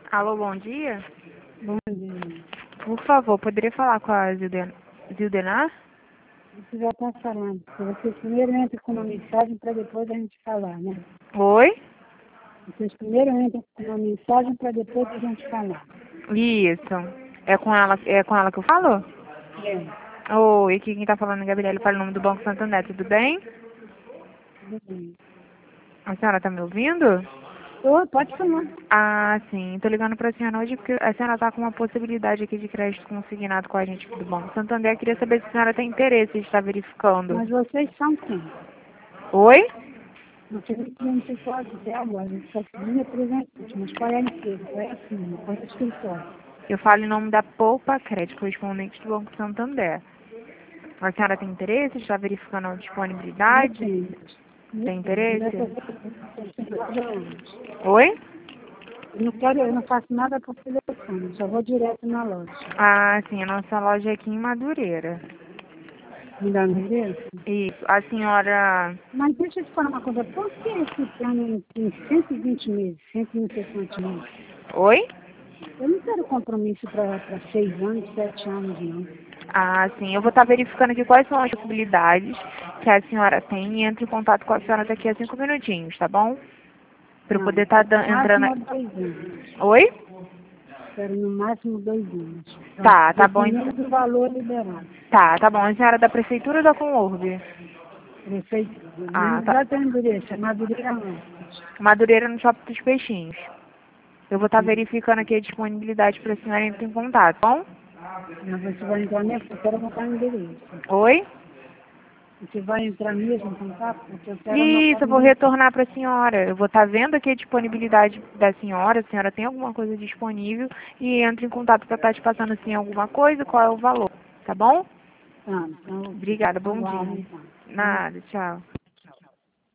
Alô, bom dia. Bom dia. Por favor, poderia falar com a Zildenar? Você já está falando. Vocês primeiro entram com uma mensagem para depois a gente falar, né? Oi? Vocês primeiro entram com uma mensagem para depois a gente falar. Isso. É com ela que eu falo? É. Oi, aqui quem tá falando é Gabriela, fala o nome do Banco Santander, tudo bem? Tudo bem. A senhora tá me ouvindo? Pode falar. Ah, sim. Tô ligando pra senhora hoje porque a senhora tá com uma possibilidade aqui de crédito consignado com a gente do Banco Santander. Queria saber se a senhora tem interesse em estar verificando. Mas vocês são quem? Oi? Vocês não se pode até agora. A gente só pedindo presente, mas qual é a empresa? Qual é a firma? Qual é o escritório? Eu falo em nome da Poupa Crédito, correspondente do Banco Santander. A senhora tem interesse? Está verificando a disponibilidade? Depende. Tem Onde é interesse? que eu trabalho onde? Oi? Eu não faço nada por telefone, só vou direto na loja. Ah, sim, a nossa loja é aqui em Madureira. Me dá um endereço? Isso. A senhora... Mas deixa eu te falar uma coisa, por que esse plano tem 120 meses, 100 e não sei quantos meses? Oi? Eu não quero compromisso para 6 anos, 7 anos, não. Ah, sim. Eu vou estar verificando aqui quais são as possibilidades que a senhora tem e entro em contato com a senhora daqui a 5 minutinhos, tá bom? Para eu Não, poder estar no entrando... máximo 2 anos. Oi? Quero no máximo 2 anos. Tá bom. Dependendo do valor liberado. Tá bom. A senhora é da Prefeitura ou da Conurb? Prefeito, Ah, mas tá. já tem endereço, é Madureira não. Madureira no Shopping dos Peixinhos. Eu vou estar verificando aqui a disponibilidade para a senhora entrar em contato, tá bom? Mas você vai entrar mesmo, eu quero botar o endereço. Oi? Você vai entrar mesmo em contato, porque eu quero anotar Isso, eu o vou endereço. retornar para a senhora. Eu vou estar vendo aqui a disponibilidade da senhora. A senhora tem alguma coisa disponível e entro em contato para estar te passando assim alguma coisa, qual é o valor, tá bom? Ah, então, Obrigada, bom igual, dia. então. Nada, tchau.